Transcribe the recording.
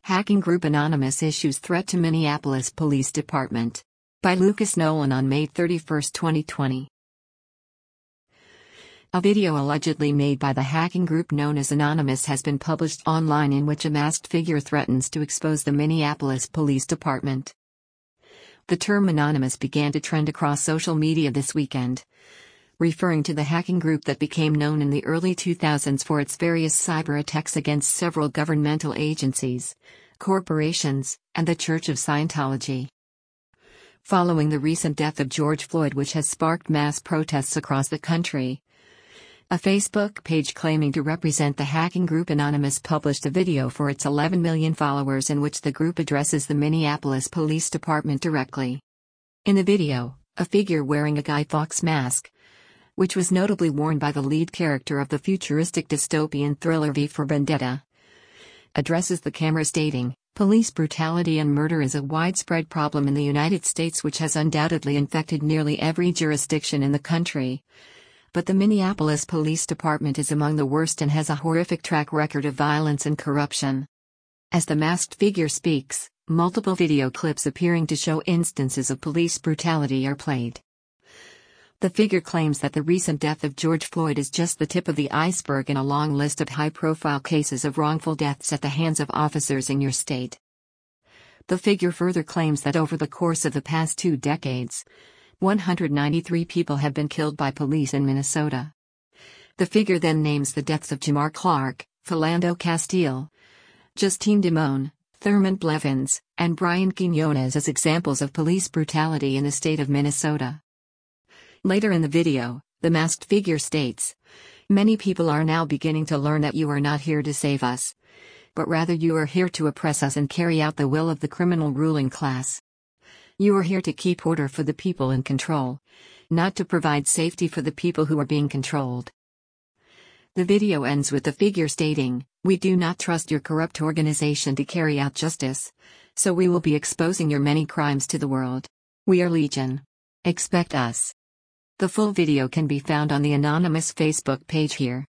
Hacking Group Anonymous issues threat to Minneapolis Police Department. By Lucas Nolan on May 31, 2020. A video allegedly made by the hacking group known as Anonymous has been published online in which a masked figure threatens to expose the Minneapolis Police Department. The term Anonymous began to trend across social media this weekend, referring to the hacking group that became known in the early 2000s for its various cyber attacks against several governmental agencies, corporations, and the Church of Scientology. Following the recent death of George Floyd, which has sparked mass protests across the country, a Facebook page claiming to represent the hacking group Anonymous published a video for its 11 million followers in which the group addresses the Minneapolis Police Department directly. In the video, a figure wearing a Guy Fawkes mask, which was notably worn by the lead character of the futuristic dystopian thriller V for Vendetta, addresses the camera stating, "Police brutality and murder is a widespread problem in the United States which has undoubtedly infected nearly every jurisdiction in the country. But the Minneapolis Police Department is among the worst and has a horrific track record of violence and corruption." As the masked figure speaks, multiple video clips appearing to show instances of police brutality are played. The figure claims that the recent death of George Floyd is just the tip of the iceberg in a long list of high-profile cases of wrongful deaths at the hands of officers in your state. The figure further claims that over the course of the past 2 decades, 193 people have been killed by police in Minnesota. The figure then names the deaths of Jamar Clark, Philando Castile, Justine Damone, Thurman Blevins, and Brian Quinones as examples of police brutality in the state of Minnesota. Later in the video, the masked figure states, "Many people are now beginning to learn that you are not here to save us, but rather you are here to oppress us and carry out the will of the criminal ruling class. You are here to keep order for the people in control, not to provide safety for the people who are being controlled." The video ends with the figure stating, "We do not trust your corrupt organization to carry out justice, so we will be exposing your many crimes to the world. We are Legion. Expect us." The full video can be found on the Anonymous Facebook page here.